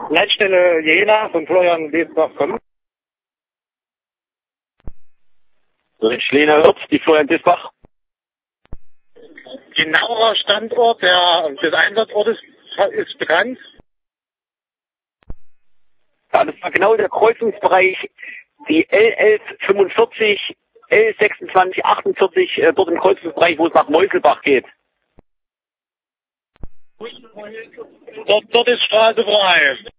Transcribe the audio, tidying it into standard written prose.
Leitstelle Jena von Florian Desbach kommen. Lena Hürz, die Florian Desbach. Genauer Standort des Einsatzortes ist bekannt. Ja, das war genau der Kreuzungsbereich, die L1145, L2648, dort im Kreuzungsbereich, wo es nach Meuselbach geht. Dort ist Straße frei.